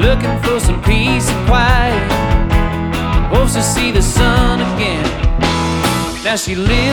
looking for some peace and quiet, hopes to see the sun again. Now she lives